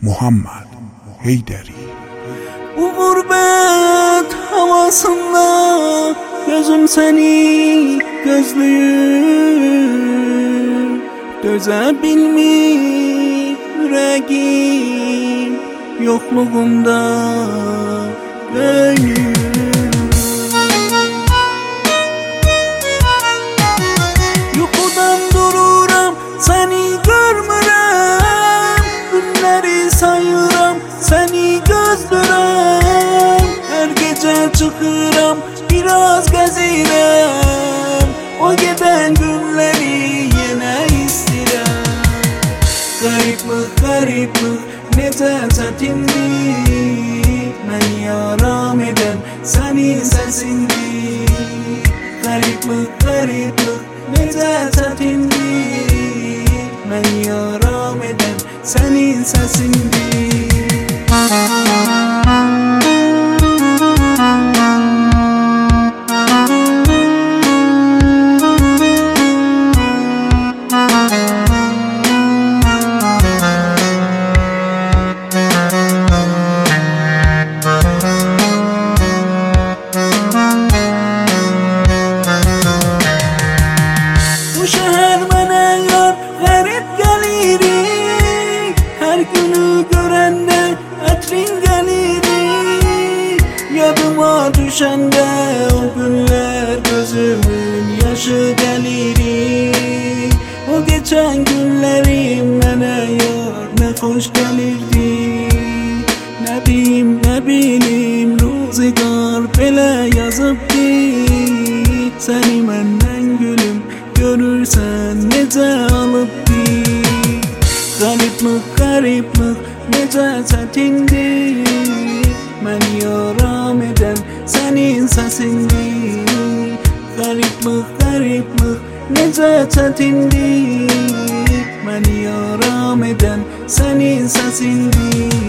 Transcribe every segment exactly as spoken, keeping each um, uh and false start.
Muhammed Heyderi. Bu gurbet havasında gözüm seni gözlüyüm, döze bilmir yüreğim yokluğunda gönlüm. Yuxudan dururam, seni görmürəm, günləri sayıram, seni gözlürəm. Her gece çıkıram, biraz gezirəm, o giden günleri yine istirəm. Gariplik, gariplik, necə çətindir, məni yaram edən sənin səsindir. Gariplik, gariplik, necə çətindir, məni yaram edən sənin səsindir. Bu şehir mənə yar qərib gəlirik, hər günü görəndə ətrin gəlirik. Yadıma düşəndə o günlər gözümün yaşı gəlirik. O geçən günlərim mənə yar nə xoş gəlirdi. Nə bilim, nə bilim, ruzigar belə yazıbdı. Səni məndən gülüm görürsən necə alıbdı. Gariplik, gariplik, necə çətindir, məni yaram edən sənin səsindir. Gariplik, gariplik, necə çətindir, məni yaram edən sənin səsindir.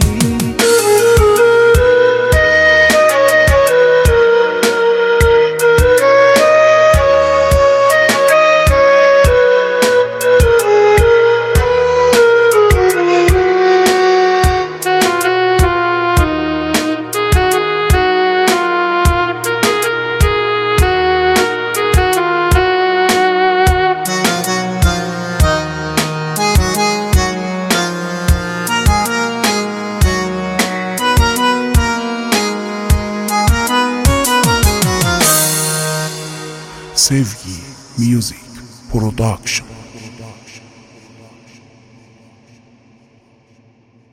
Sevgi Music Production.